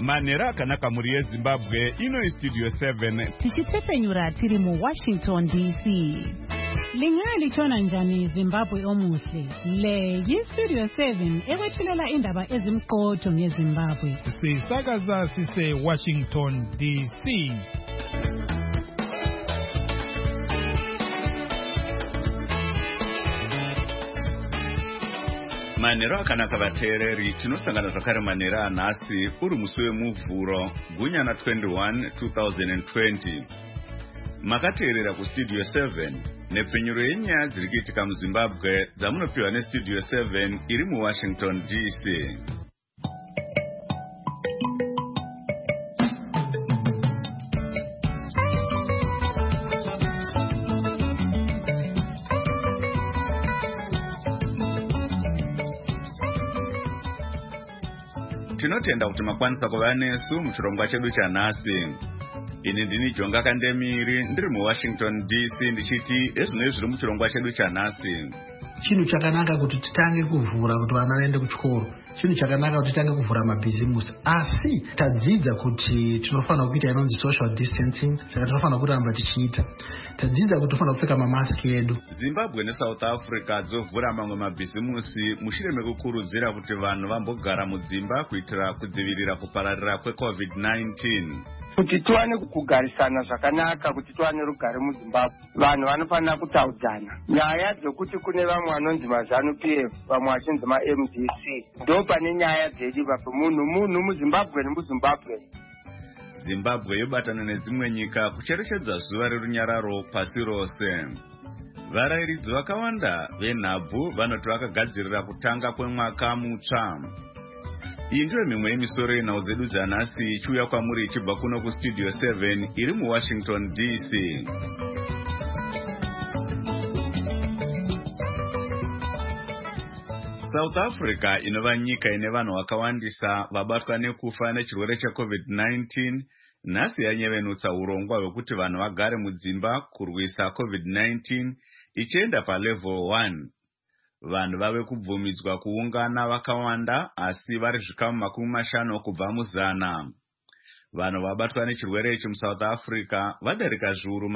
Manera akanaka muri yeZimbabwe ino Studio 7 tichitsepenyura tiri mu Washington DC. Lingali chona njani Zimbabwe omuhle. Le Studio 7 ewethulela indaba ezimqotho ngeZimbabwe. Sisakaza sise Washington DC. Manera akanaka vateereri tinosangana zvakare manera anhasi uri musi wemuvhuro gunyana 21 2020. Makateerera kuStudio 7 nepfenyuro yenyaya dziri kuitika muZimbabwe dzamunopiwa neStudio 7 iri muWashington DC. Tinotenda kuti makwanisa kuva nesu muchirongwa chedu chanhasi. Ini ndini Jonga Kandemiri ndiri muWashington DC ndichiti ezvinoi zviri muchirongwa chedu chanhasi. Chinhu chakanaka kuti titange kuvhura kuti vana vaende kuchikoro. Chinhu chakanaka kuti titange kuvhura mabhizimusi. Asi tadzidza kuti tinofanira kuita inonzi social distancing, saka tinofanira kuramba tichiita. Tadzidza kuti tinofanira kupfeka mamaski edu. Zimbabwe neSouth Africa dzovhura mamwe mabhizimusi mushure mekukurudzira kuti vanhu vambogara mudzimba kuitira kudzivirira kupararira kweCovid-19. Kuti tuwane kugarisana zvakanaka, kuti tuwane rugare muZimbabwe, vanhu vanofanira kutaudzana. Nyaya dzokuti kune vamwe vanonzi maZanu-PF, vamwe vachinzi maMDC, ndo pane nyaya dzedu papo munhu muZimbabwe nemuZimbabwe. Zimbabwe yobatana nedzimwe nyika kucherechedza zuva rerunyararo pasi rose. Varayiridzi vakawanda venhabvu vanoti vakagadzirira kutanga kwemwaka mutsva. Iyi ndiyo mimwe yemisoro yenhau dzedu dzanhasi ichiuya kwamuri ichibva kuno kuStudio 7 iri muWashington DC. South Africa inova nyika ine vanhu vakawandisa vabatwa nekufa nechirwere cheCovid-19 nhasi yanyevenutsa urongwa hwekuti vanhu vagare mudzimba kurwisa COVID-19 ichienda palevel 1. Vanhu vave kubvumidzwa kuungana vakawanda asi vari zvikamu 50 kubva muzana. Vanhu vabatwa nechirwere ichi muSouth Africa vadarika zviuru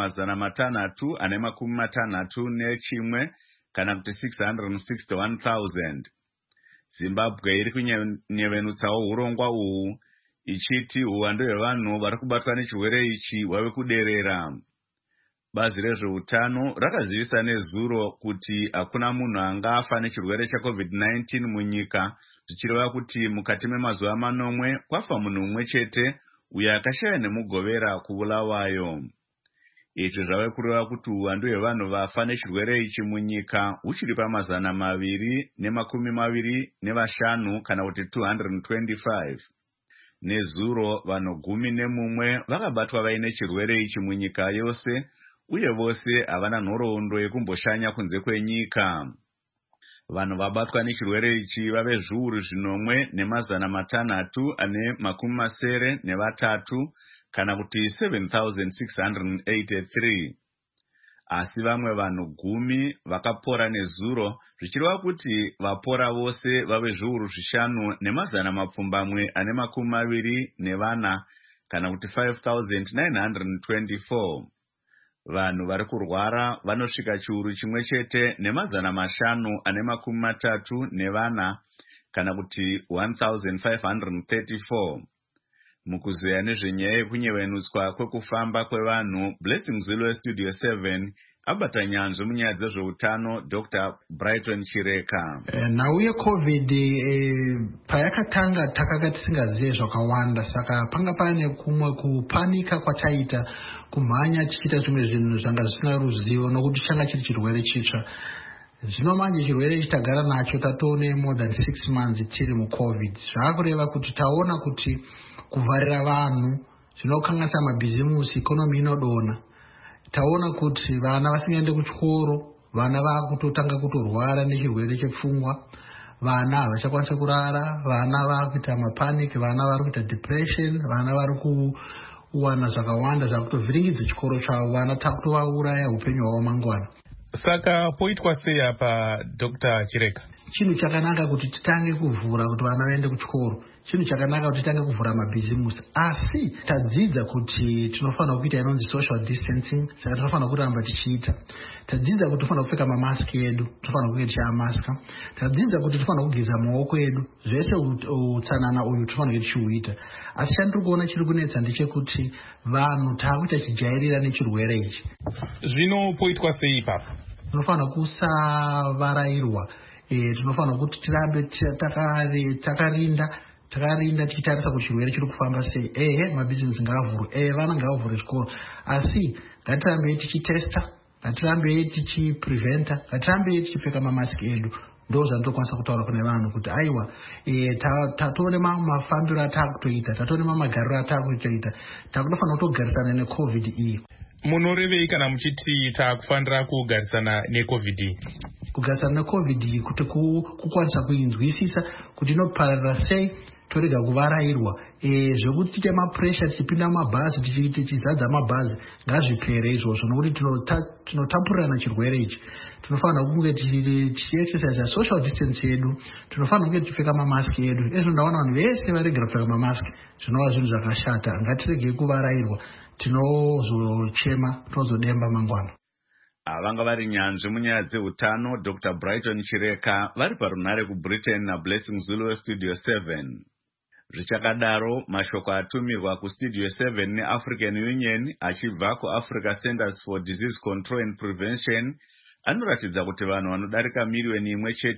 661 kana kuti 661,000. Zimbabwe iri kunyevenutsawo urongwa uhu ichiti uwandu hwevanhu vari kubatwa nechirwere ichi hwave kuderera. Bazi rezveutano rakazivisa nezuro kuti hakuna munhu angafa nechirwere cheCovid-19 munyika, zvichireva kuti mukati memazuva 9 kwafa munhu mumwe chete uyo akashaya nemugovera kuvulawayo. Izvi zvave kureva kuti uwandu hwevanhu vafa nechirwere ichi munyika huchiri pa225 kana kuti 225. Nezuro vanhu 11 vakabatwa vaine chirwere ichi munyika yose, uye vose havana nhoroondo yekumboshanya kunze kwenyika. Vanhu vabatwa nechirwere ichi vave zviuru 5,683 kana kuti 7,683. Asi vamwe vanhu 10 vakapora nezuro, zvichireva kuti vapora vose vave zviuru 5,224 kana kuti 5,924. Vanhu vari kurwara vanosvika chiuru 1,534 kana kuti 1,534. Mukuzeya nezvenyaya yekunyevenutswa kwekufamba kwevanhu, Blessing Zulu weStudio 7 abata nyanzvi munyaya dzezveutano Dr. Brighton Chireka. Nhau yeCovid payakatanga takanga tisingazive zvakawanda, saka panga pane kumwe kupanika kwataita, kumhanya tichiita zvimwe zvinhu zvanga zvisina ruzivo nokuti changa chiri chirwere chitsva. Zvino manje chirwere ichi tagara nacho tatone more than 6 months tiri muCovid. Zvakureva kuti taona kuti kuvharira vanhu zvinokanganisa mabhizimusi, ikonomi inodona. Taona kuti vana vasingaende kuchikoro, vana vakutotanga kutorwara nechirwere chepfungwa, vana havachakwanisa kurara, vana vakuita mapanic, vana vari kuita depression, vana vari kuwana zvakawanda zvakutovhiringidza chikoro chavo, vana takutovauraya upenyu hwavo mangwana. Saka poitwa sei apa Dr. Chireka? chinhu chakanaka kuti titange kuvhura kuti vana vaende kuchikoro, chinhu chakanaka kuti titange kuvhura mabhizimusi, asi tadzidza kuti tinofanira kuita inonzi social distancing, saka tinofanira kuramba tichiita. Tadzidza kuti tofanira kupfeka mamaski edu, tofanira kunge tichiamaska. Tadzidza kuti tofanira kugeza maoko edu, zvese utsanana uyu tofanira kunge tichiuita. Asi chandiri kuona chiri kunetsa ndechekuti vanhu taakuita chijairira nechirwere ichi. Zvino poitwa sei ipapo? Tinofanira kusavarairwa, tinofanira kuti tirambe takarinda tichitarisa kuti chirwere chiri kufamba sei. Mabhizimusi ngaavhurwe, vana ngavavhurwe zvikoro, asi ngatirambe tichitesta, ngatirambe tichipreventa, ngatirambe tichipfeka mamaski edu. Ndo zvandinokwanisa kutaura kune vanhu kuti aiwa, tatoone mafambiro ataakutoita, tatoone magariro ataakutoita, takutofanira kutogarisana neCovid iyi. Munorevei kana muchiti taakufanira kugarisana neCovid? Kugarisana neCovid kuti kukwanisa kuinzwisisa kuti inopararira sei, torega kuvarairwa. Zvekuti tiite mapuresha tichipinda mumabhazi tichizadza mabhazi ngazvipere izvozvo, nokuti tinotapurirana chirwere ichi. Tinofanira kunge tichiexercise social distance yedu, tinofanira kunge tichipfeka mamaski edu. Izvo ndaona vanhu vese varegera kupfeka mamaski, zvinova zvinhu zvakashata. Ngatiregei kuvarairwa, tinozochema, tinozodemba mangwana. Vanga vari nyanzvi munyaya dzeutano Dr. Brighton Chireka vari parunhare kuBritain naBlessing Zulu Studio 7. Zvichakadaro, mashoko atumirwa kuStudio 7 neAfrican Union achibva kuAfrica Centers for Disease Control and Prevention anoratidza kuti vanhu vanodarika miliyoni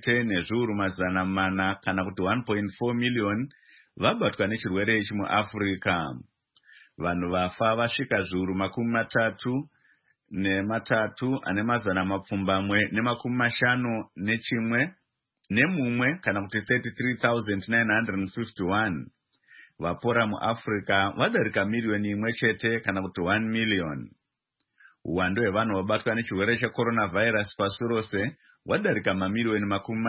1.4 kana kuti 1.4 million vabatwa nechirwere ichi muAfrica. Vanhu vafa vasvika zviuru 33 ane mazana mapfumbamwe ne51 nemumwe kana kuti 33,951. Vapora muAfrica vadarika miliyoni 1 kana kuti 1 million. Uwandu hwevanhu vabatwa nechirwere checoronavirus pasi rose hwadarika mamiliyoni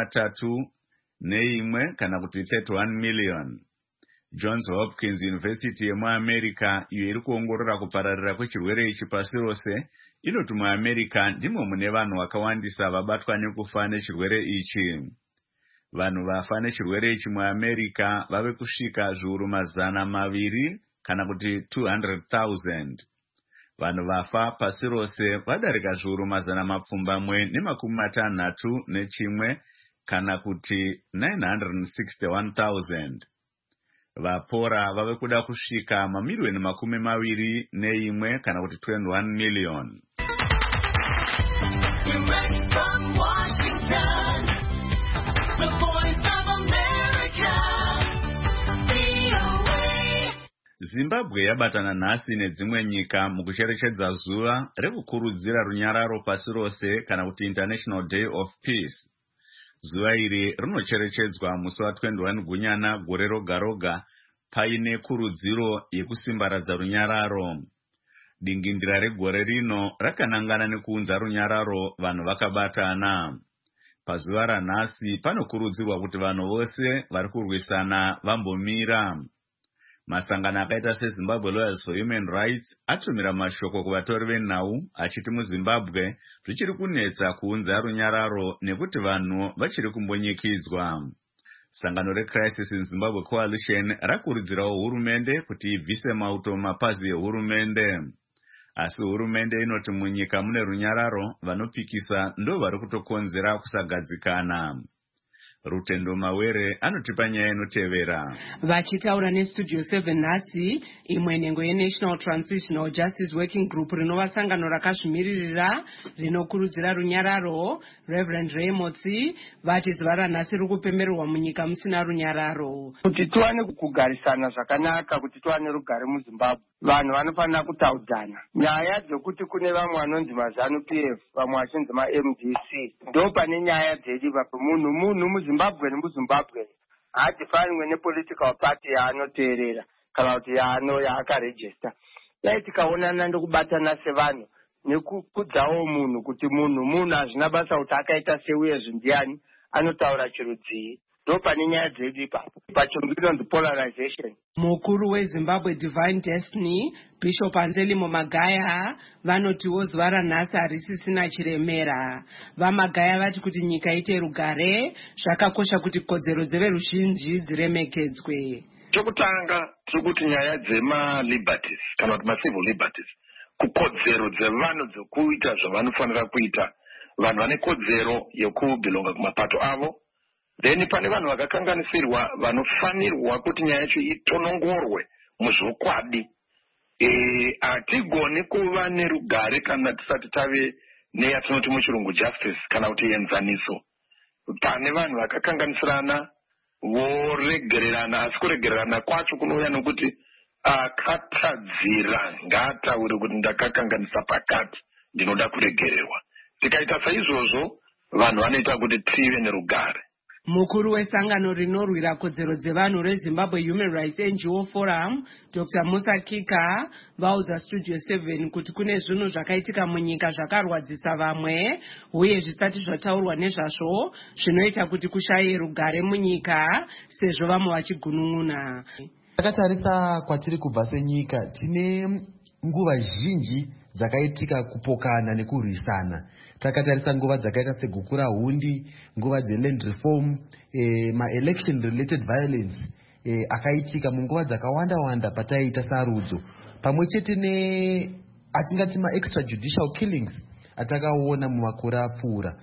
31 kana kuti 31 million. Johns Hopkins University yemuAmerica, iyo iri kuongorora kupararira kwechirwere ichi pasi rose, inoti muAmerica ndimo mune vanhu vakawandisa vabatwa nekufa nechirwere ichi. Vanhu vafa nechirwere ichi muAmerica vave kusvika zviuru 200 kana kuti 200,000. Vanhu vafa pasi rose vadarika zviuru 161 kana kuti 961,000. Vapora vave kuda kusvika mamiliyoni 21 kana kuti 21 million. Direct from Washington, the Voice of America, VOA. Zimbabwe yabatana nhasi nedzimwe nyika mukucherechedza zuva rekukurudzira runyararo pasi rose kana kuti International Day of Peace. Zuva iri rinocherechedzwa musi wa21 Gunyana gore roga roga paine kurudziro yekusimbaradza runyararo. Dingindira regore rino rakanangana nekuunza runyararo vanhu vakabatana. Pazuva ranhasi panokurudzirwa kuti vanhu vose vari kurwisana vambomira. Masangano akaita seZimbabwe Lawyers for Human Rights atumira mashoko kuvatori venhau achiti muZimbabwe zvichiri kunetsa kuunza runyararo nekuti vanhu vachiri kumbonyikidzwa. Sangano reCrisis in Zimbabwe Coalition rakurudzirawo hurumende kuti ibvise mauto mapazi ehurumende. Asi hurumende inoti munyika mune runyararo vanopikisa ndo vari kutokonzera kusagadzikana. Rutendo Mawere anotipa nyaya inotevera. Vachitaura neStudio 7 nhasi, imwe nhengo yeNational Transitional Justice Working Group rinova sangano rakazvimiririra rinokurudzira runyararo, Reverend Raymotsi, vati zuva ranhasi riri kupembererwa munyika musina runyararo. Kuti tiwane kugarisana zvakanaka, kuti tiwane rugare muZimbabwe, vanhu vanofanira kutaudzana. Nyaya dzekuti kune vamwe vanonzi maZANU-PF, vamwe vachinzi maMDC, ndo pane nyaya dzedu ipapo. Munhu muZimbabwe nemuZimbabwe haadhifanirwe nepolitical party yaanoteerera kana kuti yaakarejista. Dai tikaonana ndokubatana sevanhu nekukudzawo munhu kuti munhu hazvina basa kuti akaita sei uyezve ndiani anotaura chirudzii. ndopane nyaya dzedu ipapo pachirungu inonzi polarization. mukuru wezimbabwe divine destiny bishop anzelimo magaya vanotiwo zuva ranhasi harisisina chiremera. vamagaya vati kuti nyika ite rugare zvakakosha kuti kodzero dzeveruzhinji dziremekedzwe. chokutanga tiri kuti nyaya dzema-liberties kana kuti ma-civil liberties, kukodzero dzevanhu dzekuita zvavanofanira kuita. vanhu vane kodzero yekubhilonga kumapato avo. Then pane vanhu vakakanganisirwa vanofanirwa kuti nyaya yacho itonongorwe muzvokwadi. Hatigoni kuva nerugare kana tisati tave neyatinoti muchirungu justice kana kuti enzaniso. Pane vanhu vakakanganisirana voregererana, asi kuregererana kwacho kunouya nokuti akatadzira ngaataure kuti ndakakanganisa pakati, ndinoda kuregererwa. Tikaita saizvozvo vanhu vanoita kuti tive nerugare. mukuru wesangano rinorwira kodzero dzevanhu rezimbabwe human rights ngo forum dr musa kika vaudza studio 7 kuti kune zvinhu zvakaitika munyika zvakarwadzisa vamwe uye zvisati zvataurwa nezvazvo zvinoita kuti kushaye rugare munyika sezvo vamwe vachigunun'una. takatarisa kwatiri kubva senyika tine nguva zhinji dzakaitika kupokana nekurwisana. takatarisa nguva dzakaita seguku rahundi, nguva dzeland reform, ma-election related violence akaitika munguva dzakawanda pataiita sarudzo, pamwe chete atingati ma-extrajudicial killings atakaona mumakore apfuura.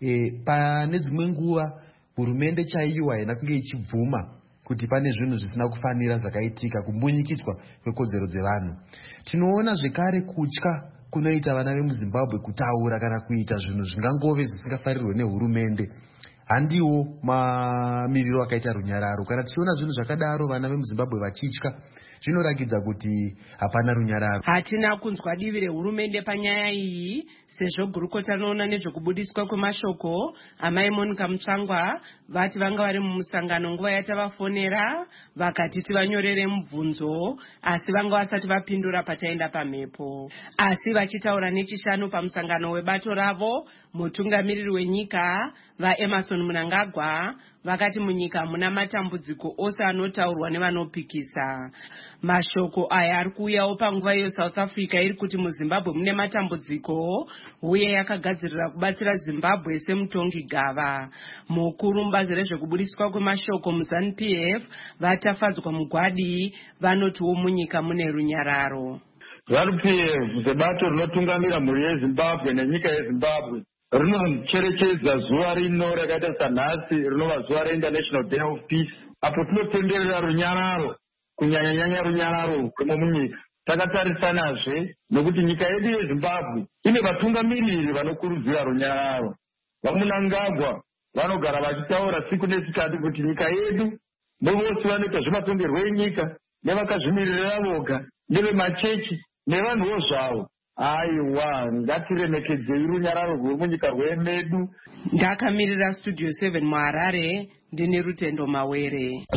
Pane dzimwe nguva hurumende chaiyo haina kunge ichibvuma kuti pane zvinhu zvisina kufanira zvakaitika, kumbunyikidzwa kwekodzero dzevanhu. Tinoona zvekare kutya kunoita vana vemuzimbabwe kutaura kana kuita zvinhu zvingangove zvisingafarirwe nehurumende. Handiwo mamiriro akaita runyararo. Kana tichiona zvinhu zvakadaro vana vemuzimbabwe vachitya, zvinorakidza kuti hapana runyararo. Hatina kunzwa divi rehurumende panyaya iyi, sezvo gurukota rinoona nezvekubudiswa kwemashoko amai Monica Mutsvangwa vati vanga vari mumusangano nguva yatavafonera vakati tivanyorere mubvunzo, asi vanga vasati vapindura pataenda pamhepo. Asi vachitaura nechishanu pamusangano webato ravo, mutungamiriri wenyika vaEmmerson Mnangagwa vakati munyika muna matambudziko ose anotaurwa nevanopikisa. Mashoko aya ari kuuyawo panguva iyo South Africa iri kuti muZimbabwe mune matambudziko uye yakagadzirira kubatsira Zimbabwe semutongi gava. Mukuru mubazi rezvekubudiswa kwemashoko muZANU-PF vatafadzwa mugwadi vanotiwo munyika mune runyararo. ZANU-PF sebato rinotungamira mhuri yeZimbabwe nenyika yeZimbabwe rinocherechedza zuva rino rakaita sanhasi rinova zuva reInternational Day of Peace, apo tinotenderera runyararo, kunyanya-nyanya runyararo rwemunyika. Takatarisanazve nokuti nyika yedu yeZimbabwe ine vatungamiriri vanokurudzira runyararo. VaMnangagwa vanogara vachitaura siku nesikati kuti nyika yedu nevose vanoita zvematongerwo enyika nevakazvimirira voga nevemachechi nevanhuwo zvavo. Aiwa, ngatiremekedzei runyararo rwemunyika rwemedu. Ndakamirira Studio 7 muHarare, ndine Rutendo Mawere.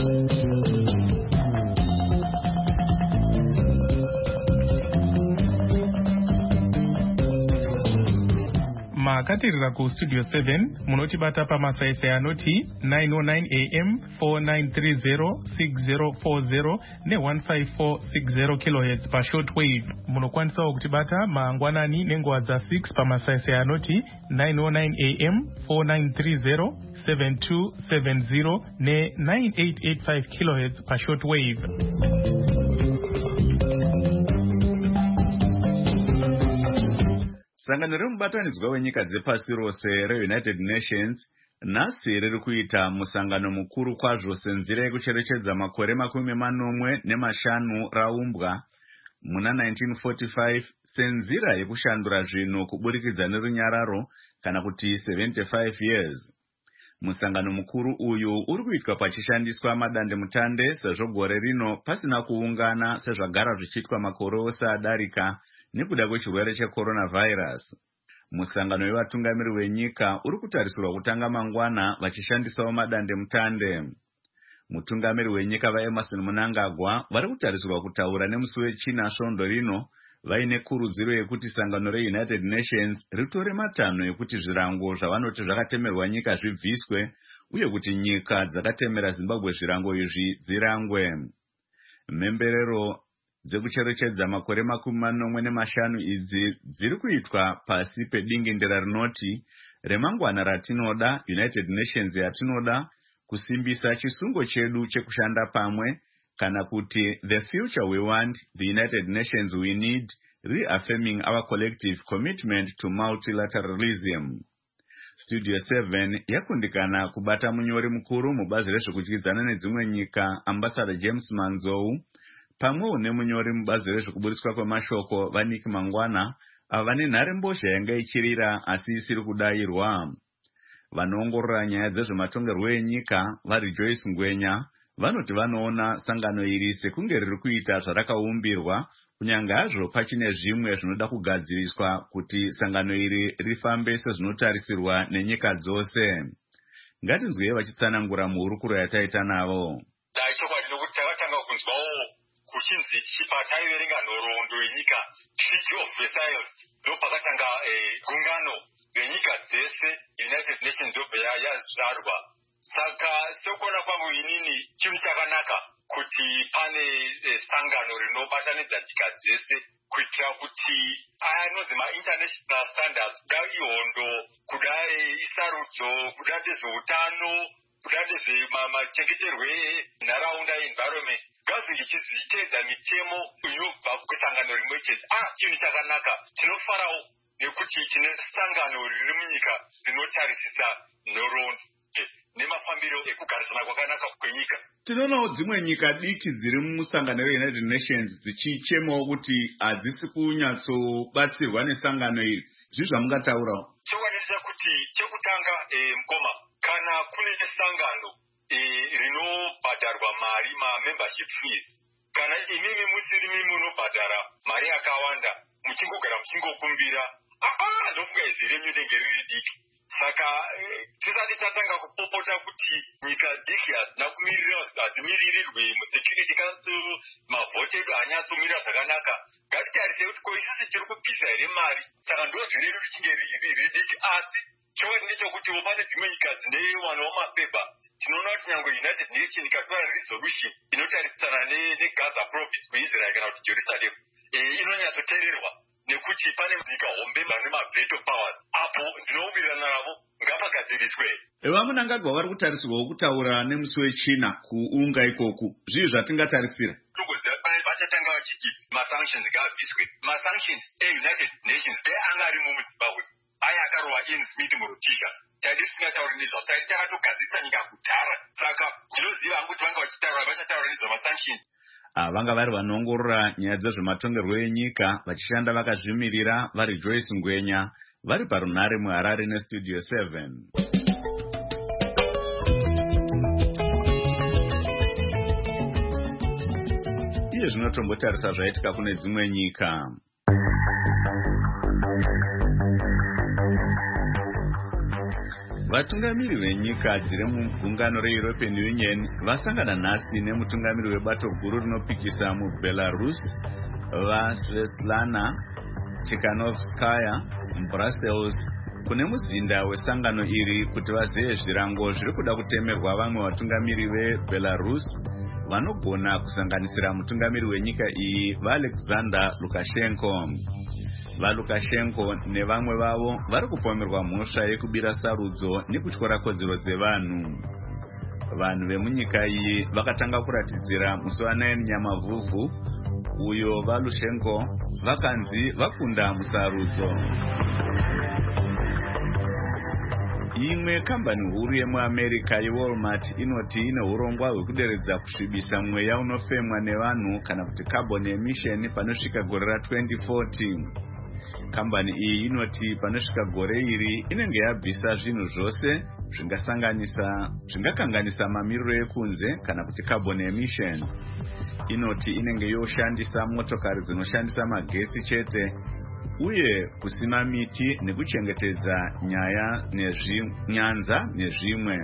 makatirira kustudio 7 munotibata pamasaisai anoti 909 am 4930 6040 ne15460 kHz pashortwave. Munokwanisawo kutibata mangwanani nenguva dza6 pamasaisai anoti 909 am 4930 7270 ne9885 kHz pashortwave. Sangano remubatanidzwa wenyika dzepasi rose reUnited Nations nhasi riri kuita musangano mukuru kwazvo senzira yekucherechedza makore 45 raumbwa muna 1945 senzira yekushandura zvinhu kuburikidza nerunyararo kana kuti 75 years. Musangano mukuru uyu uri kuitwa pachishandiswa madandemutande sezvo gore rino pasina kuungana sezvagara zvichiitwa makore ose adarika nekuda kwechirwere checoronavirus. Musangano wevatungamiri wenyika uri kutarisirwa kutanga mangwana vachishandisawo madandemutande. Mutungamiri wenyika vaEmmerson Mnangagwa vari kutarisirwa kutaura nemusi wechina svondo rino vaine kurudziro yekuti sangano reUnited Nations ritore matanho ekuti zvirango zvavanoti zvakatemerwa nyika zvibviswe uye kuti nyika dzakatemera Zimbabwe zvirango izvi dzirangwe. Mhemberero dzekucherechedza makore 45 idzi dziri kuitwa pasi pedingindira rinoti remangwana ratinoda, United Nations yatinoda, kusimbisa chisungo chedu chekushanda pamwe, kana kuti the future we want, the United Nations we need, reaffirming our collective commitment to multilateralism. Studio 7 yakundikana kubata munyori mukuru mubazi rezvekudyidzana nedzimwe nyika, Ambassador James Manzou, pamwewo nemunyori mubazi rezvekuburiswa kwemashoko Vanik Mangwana, ava vane nharembozha yanga ichirira asi isiri kudayirwa. Vanoongorora nyaya dzezvematongerwo enyika vaRejoice Ngwenya vanoti vanoona sangano iri sekunge riri kuita zvarakaumbirwa, kunyange hazvo pachine zvimwe zvinoda kugadziriswa kuti sangano iri rifambe sezvinotarisirwa nenyika dzose. Ngatinzwei vachitsanangura muhurukuro yataita navo. Chokwadi nokuti takatanga kunzwawo kuchinzi pataiverenga nhoroondo yenyika Treaty of Versailles ndopakatanga gungano renyika dzese United Nations ndobva yazvarwa. Saka sekuona kwangu inini chinhu chakanaka kuti pane sangano rinobatanidza nyika dzese kuitira kuti aya anonzi ma-international standards, kuda ihondo, kuda isarudzo, kuda nezveutano, kuda nezvemachengeterwo enharaunda, environment, ngazvinge chichiteedza mitemo inobva kusangano rimwe chete. Chinhu chakanaka, tinofarawo nekuti tine sangano riri munyika rinotarisisa nhoroondo nemafambiro ekugarisana kwakanaka kwenyika. Tinoonawo dzimwe nyika diki dziri musangano reUnited Nations dzichichemawo kuti hadzisi kunyatsobatsirwa nesangano iri. Zvizvo zvamungataurawo? Chokwadi kuti chekutanga mukoma, kana kune sangano rinobhadharwa mari, membership fees, kana imimi musirimi munobhadhara mari yakawanda muchingogara muchingokumbira, ndofunga izvi renyu rinenge riri diki. Saka tisati tatanga kupopota kuti nyika diki hadzimiririrwe muSecurity Council, mavhoti edu hanyatsomirira zvakanaka, ngatitarise kuti ko isusu tiri kubvisa here mari, saka ndozvo redu richinge riri diki. Asi chokwadi ndechekuti pane dzimwe nyika dzine wanawo mapepa. Tinoona kuti nyange United Nations ikatora resolution inotarisana neGaza province kuIsrael kana kuti Jerusalem, inonyatsoteererwa nekuti pane nyika hombe vane ma-veto powers. Apo ndinowirirana navo, ngapagadziriswe. Vamunangagwa vari kutarisirwawo kutaura nemusi wechina kuunga ikoku. Zvii zvatingatarisira? Vachatanga vachiti masanctions ngabviswe. Masanctions eUnited Nations anga arimo muZimbabwe, aya akarova Ian Smith muRhodesia. Taiti tisingatauri nezvazvo, taiti takatogadzirisa nyika kudhara. Saka ndinoziva hangu kuti vanga vachitaura, vachataura nezvamasanctions. Vanga vari vanoongorora nyaya dzezvematongerwo enyika vachishanda vakazvimirira vaRejoice Ngwenya vari parunhare muHarare neStudio 7. Iye zvinotombotarisa zvaitika kune dzimwe nyika. Vatungamiri venyika dziri mugungano reEuropean Union vasangana nhasi nemutungamiri webato guru rinopikisa muBelarus vaSvetlana Tikhanovskaya muBrussels kune muzinda wesangano iri kuti vazive zvirango zviri kuda kutemerwa vamwe vatungamiri veBelarus vanogona kusanganisira mutungamiri wenyika iyi vaAlexander Lukashenko. VaLukashenko nevamwe vavo vari kupomerwa mhosva yekubira sarudzo nekutyora kodzero dzevanhu. Vanhu vemunyika iyi vakatanga kuratidzira musi wa9 Nyamavhuvhu uyo vaLukashenko vakanzi vakunda musarudzo. Imwe kambani huru yemuAmerica yeWalmart inoti ine urongwa hwekuderedza kusvibisa mweya unofemwa nevanhu kana kuti carbon emission panosvika gore ra2040. Kambani iyi inoti panosvika gore iri inenge yabvisa zvinhu zvose zvingakanganisa mamiriro ekunze kana kuti carbon emissions. Inoti inenge yoshandisa motokari dzinoshandisa magetsi chete uye kusima miti nekuchengetedza nyaya nyanza nezvimwe.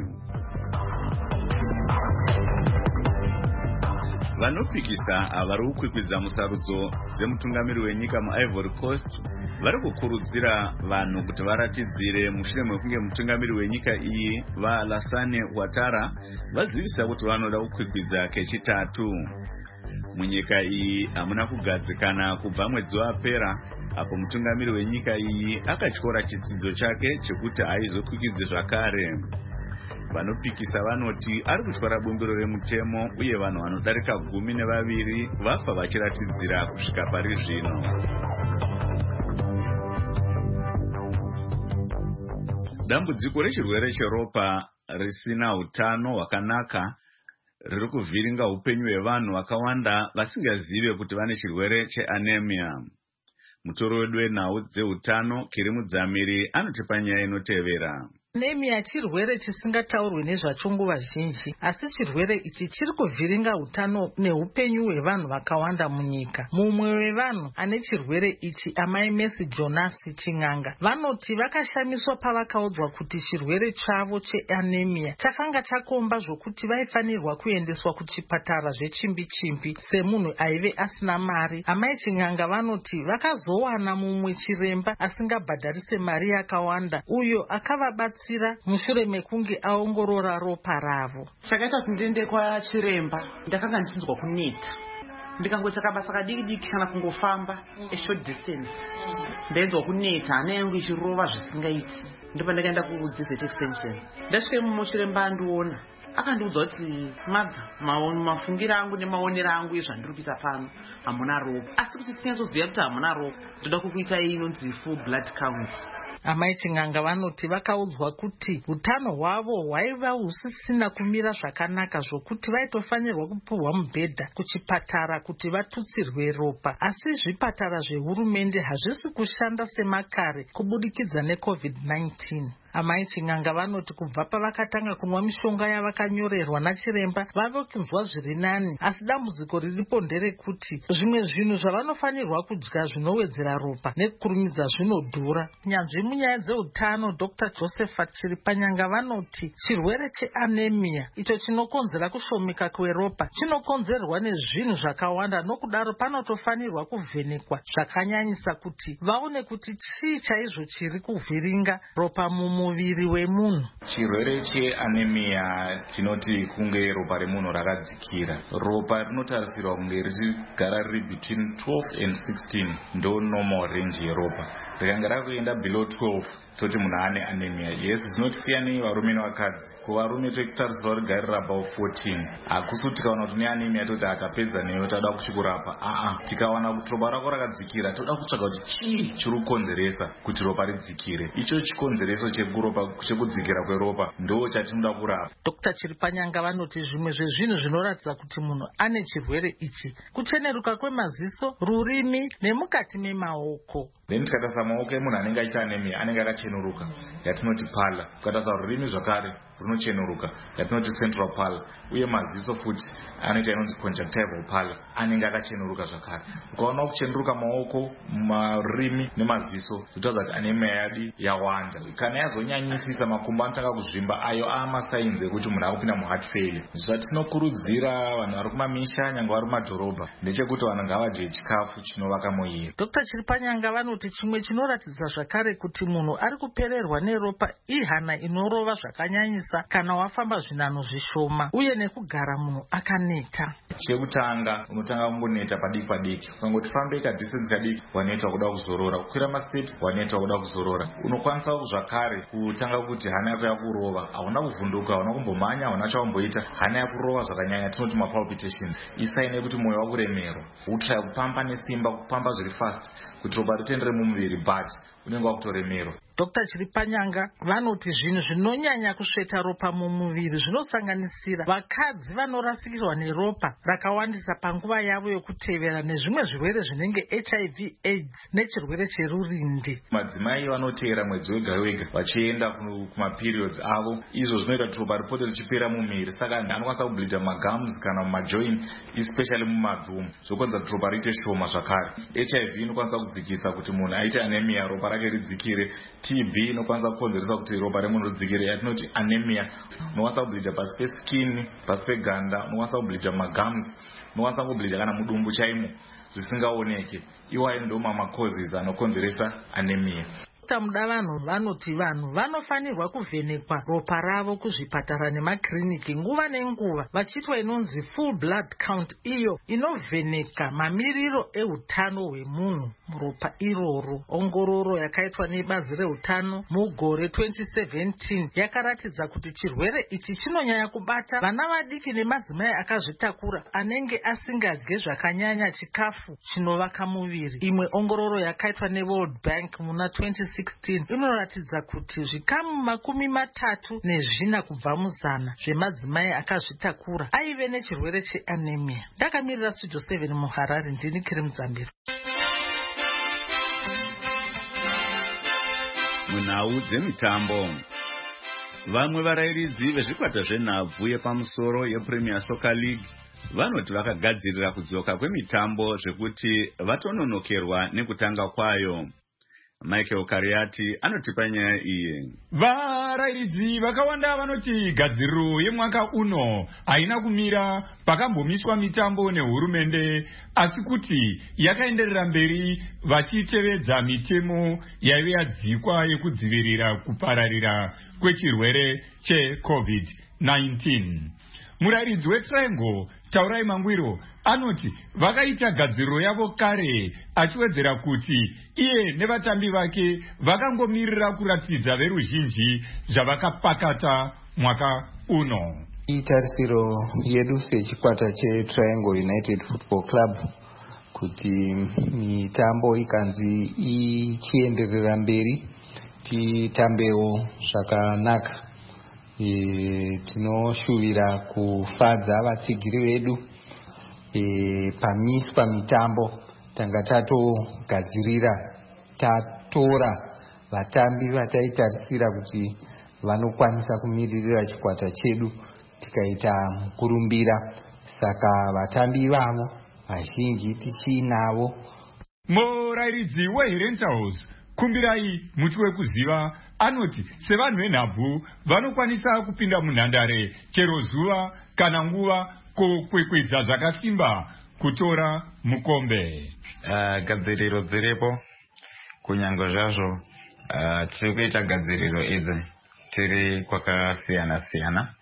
Vanopikisa vari kukwikwidza musarudzo dzemutungamiri wenyika muIvory Coast vari kukurudzira vanhu kuti varatidzire mushure mekunge mutungamiri wenyika iyi vaLassane Ouattara vazivisa kuti vanoda kukwikwidza kechitatu. Munyika iyi hamuna kugadzikana kubva mwedzi wapera apo mutungamiri wenyika iyi akatyora chitsidzo chake chekuti haizokwikwidzwe zvakare. Vanopikisa vanoti ari kutyora bumbiro remutemo uye vanhu vanodarika 12 vafa vachiratidzira kusvika pari zvino. Dambudziko rechirwere cheropa risina utano hwakanaka riri kuvhiringa upenyu hwevanhu vakawanda vasingazive kuti vane chirwere cheanemia. Mutoro wedu wenhau dzeutano Kiri Mudzamiri anotipa nyaya inotevera. Anemia chirwere chisingataurwe nezvacho nguva zhinji, asi chirwere ichi chiri kuvhiringa utano neupenyu hwevanhu vakawanda munyika. Mumwe wevanhu ane chirwere ichi, amai Mercy Jonas Ching'anga, vanoti vakashamiswa pavakaudzwa kuti chirwere chavo cheanemia chakanga chakomba zvokuti vaifanirwa kuendeswa kuchipatara zvechimbi-chimbi semunhu aive asina mari. Amai Ching'anga vanoti vakazowana mumwe chiremba asingabhadharise mari yakawanda, uyo akavabatsira mushure mekunge aongorora ropa ravo. Chakaita kuti ndiende kwachiremba, ndakanga ndichinzwa kuneta, ndikangoita kabasa kadiki kana kungofamba a short distance, ndainzwa kuneta, hana yangu ichirova zvisingaiti. Ndipo ndakaenda kuDesert Extension, ndasvika muchiremba andiona, akandiudza kuti mafungiro angu nemaonero angu ezvandiri kuita pano hamuna ropa, asi kuti tinyazoziva kuti hamuna ropa, ndoda kukuitai inonzi full blood count. Amai Ching'anga vanoti vakaudzwa kuti utano hwavo hwaiva husisina kumira zvakanaka zvokuti vaitofanirwa kupuhwa mubhedha kuchipatara kuti vatutsirwe ropa, asi zvipatara zvehurumende hazvisi kushanda semakare kubudikidza neCovid-19. Amai Ching'anga vanoti kubva pavakatanga kunwa mishonga yavakanyorerwa nachiremba vave kunzwa zviri nani, asi dambudziko riripo nderekuti zvimwe zvinhu zvavanofanirwa kudya zvinowedzera ropa nekukurumidza zvinodhura. Nyanzvi munyaya dzeutano Dr. Josephat Chiripanyanga vanoti chirwere cheanemia icho chinokonzera kushomeka kweropa chinokonzerwa nezvinhu zvakawanda, nokudaro panotofanirwa kuvhenekwa zvakanyanyisa kuti vaone kuti chii chaizvo chiri kuvhiringa ropa muviri wemunhu. Chirwere cheanemia tinoti kunge ropa remunhu rakadzikira. Ropa rinotarisirwa kunge richigara riri between 12 and 16 ndo normal range yeropa. Rikanga rakuenda below 12 toti munhu ane anemia. Yes, zvinotisiya nevarume nevakadzi. Kuvarume tokutarisirwa rigarira above 14. Hakusi kuti tikaona kuti neanemia toti atapedza neyo toda kuchikurapa. Tikawana kuti ropa rako rakadzikira toda kutsvaga kuti chii chiri kukonzeresa kuti ropa ridzikire. Icho chikonzereso chekudzikira kweropa ndo chatinoda kurapa. Dr. Chiripanyanga vanoti zvimwe zvezvinhu zvinoratidza kuti munhu ane chirwere ichi kucheneruka kwemaziso, rurimi nemukati memaoko. Then tikatarisa maoko emunhu anenge achiita anemia anenge akacheneruka, yatinoti pala. Tikatarisa rurimi zvakare runocheneruka, yatinoti central pala, uye maziso futi anoita inonzi conjunctival pala, anenge akacheneruka zvakare. Ukaona kucheneruka maoko, marurimi nemaziso zvitaudza kuti anemia yadi yawanda. Kana yazonyanyisisa makumbo anotanga kuzvimba, ayo amasainz ekuti munhu akupinda muheart failure. Zvatinokurudzira vanhu vari kumamisha nyangwe vari mumadhorobha ndechekuti vanhu ngavadye chikafu chinovaka muviri. Dr. Chiripanyanga vanoti chimwe chinoratidza zvakare kuti munhu ari kupererwa neropa ihana inorova zvakanyanyisa kana wafamba zvinano zvishoma, uye nekugara munhu akaneta. Chekutanga unotanga kungoneta padiki padiki, ukangoti fambe kadistance kadiki waneta kuda kuzorora, kukwira masteps waneta kuda kuzorora. Unokwanisa zvakare kutanga kuti hana yako yakurova, hauna kuvhunduka, hauna kumbomhanya, hauna chaumboita, hana yakurova zvakanyanya, tinoti mapalpitations. Isaine kuti mwoyo wakuremerwa, utraya kupamba nesimba, kupamba zviri fast kuti ropa ritendere mumuviri, but unenge wakutoremerwa. Dr. Chiripanyanga vanoti zvinhu zvinonyanya kusveta ropa mumuviri zvinosanganisira vakadzi vanorasikirwa neropa rakawandisa panguva yavo yokutevera nezvimwe zvirwere zvinenge HIV AIDS nechirwere cherurindi. Madzimai vanoteera mwedzi wega wega vachienda kumaperiods avo, izvo zvinoita kuti ropa ripote richipera mumiri, saka anokwanisa kubleedha mumagums kana mumajoin, especially mumabvumu, zvokonza kuti ropa riite shoma zvakare. HIV inokwanisa kudzikisa kuti munhu aite anemia ropa rake ridzikire TB inokwanisa kukonzeresa kuti ropa remunhu ridzikire, yatinoti anemia. Unokwanisa kubhilija pasi peskin, pasi peganda, unokwanisa kubhilija mumagums, unokwanisa kubhilija kana mudumbu chaimo zvisingaoneke. Iwayo ndo mamacauses anokonzeresa anemia. Tamuda vanhu vanoti vanhu vanofanirwa kuvhenekwa ropa ravo kuzvipatara nemakiriniki nguva nenguva vachiitwa inonzi full blood count, iyo inovheneka mamiriro eutano hwemunhu muropa iroro. Ongororo yakaitwa nebazi reutano mugore 2017 yakaratidza kuti chirwere ichi chinonyanya kubata vana vadiki nemadzimai akazvitakura anenge asingadye zvakanyanya chikafu chinovaka muviri. Imwe ongororo yakaitwa neWorld Bank muna 2016 inoratidza kuti zvikamu 34 kubva muzana zvemadzimai akazvitakura aive nechirwere cheanemia. Ndakamirira Studio 7 muHarare, ndini Kiri Mudzambiro. Munhau dzemitambo, vamwe varairidzi vezvikwata zvenhabvu yepamusoro yePremier Soccer League vanoti vakagadzirira kudzoka kwemitambo zvekuti vatononokerwa nekutanga kwayo. Michael Kariati anotipa nyaya iyi. Varairidzi vakawanda vanoti gadziriro yemwaka uno haina kumira pakambomiswa mitambo nehurumende, asi kuti yakaenderera mberi vachitevedza mitemo yaive yadzikwa yekudzivirira kupararira kwechirwere cheCovid-19. Murairidzi weTriangle Taurai Mangwiro anoti vakaita gadziriro yavo kare, achiwedzera kuti iye nevatambi vake vakangomirira kuratidza veruzhinji zvavakapakata mwaka uno. Itarisiro yedu sechikwata cheTriangle United Football Club kuti mitambo ikanzi ichienderera mberi titambewo zvakanaka. Tinoshuvira kufadza vatsigiri vedu pamiswa mitambo tanga tatogadzirira tatora vatambi vataitarisira kuti vanokwanisa kumiririra chikwata chedu tikaita mukurumbira, saka vatambi vavo vazhinji tichiinavo. Murairidzi weHerentals Kumbirai muti wekuziva anoti sevanhu venhabvu vanokwanisa kupinda munhandare chero zuva kana nguva kokwekwedza zvakasimba kutora mukombe. Gadziriro dziripo kunyange zvazvo tiri kuita gadziriro idzi tiri kwakasiyana siyana.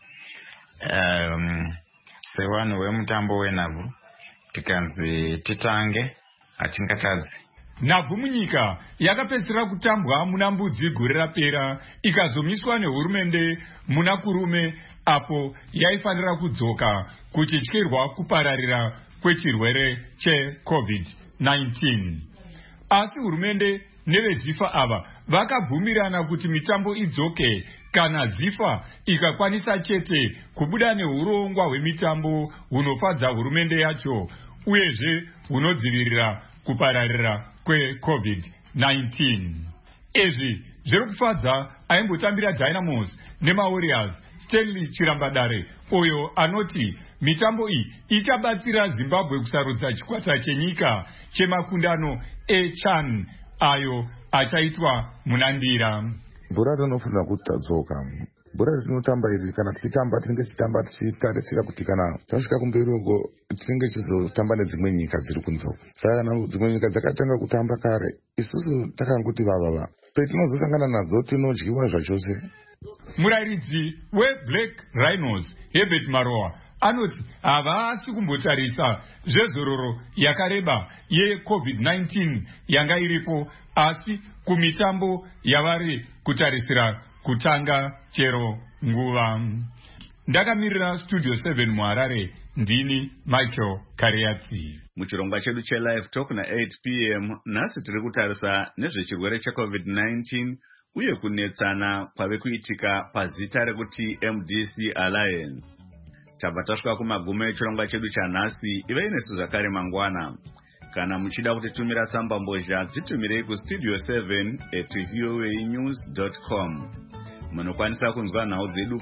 Sevanhu vemutambo wenhabvu tikanzi titange hatingatadzi. Nhabvu munyika yakapedzisira kutambwa muna Mbudzi gore rapera ikazomiswa nehurumende muna Kurume, apo yaifanira kudzoka kuchityirwa kupararira kwechirwere cheCovid-19. Asi hurumende neveZIFA ava vakabvumirana kuti mitambo idzoke kana ZIFA ikakwanisa chete kubuda neurongwa hwemitambo hunofadza hurumende yacho uyezve hunodzivirira kupararira kweCovid-19. Izvi zviri kufadza aimbotambira Dynamos nemaWarriors Stanley Chirambadare, uyo anoti mitambo iyi ichabatsira Zimbabwe kusarudza chikwata chenyika chemakundano eCHAN ayo achaitwa munandira. Bhora rinofanira kuti tadzoka. Bhora rinotamba iri kana tichitamba tinenge tichitamba tichitarisira kuti kana tasvika kumberi uko tinenge tichizotamba nedzimwe nyika dziri kunze. Saka kana dzimwe nyika dzakatanga kutamba kare, isusu takangoti vavava petinozosangana nadzo tinodyiwa zvachose. Murairidzi weBlack Rhinos Herbert Maroa anoti havasi kumbotarisa zvezororo yakareba yeCovid-19 yanga iripo, asi kumitambo yavari kutarisira kutanga chero nguva. Ndakamirira Studio 7 muHarare, ndini Michael Kariati. Muchirongwa chedu cheLive Talk na 8 p.m. nhasi tiri kutarisa nezvechirwere cheCovid-19 uye kunetsana kwave kuitika pazita rekuti MDC Alliance. Tabva tasvika kumagumo echirongwa chedu chanhasi. Ivei nesu zvakare mangwana. Kana muchida kutitumira tsamba mbozha dzitumirei kustudio 7@voanews.com. Munokwanisa kunzwa nhau dzedu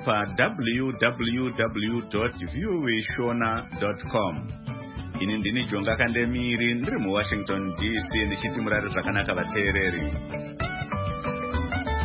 www.voashona.com. Ini ndini Jonga Kandemiri ndiri muWashington DC ndichiti murare zvakanaka vateereri.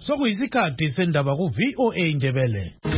sokuyisikhathi sendaba ku VOA Ndebele.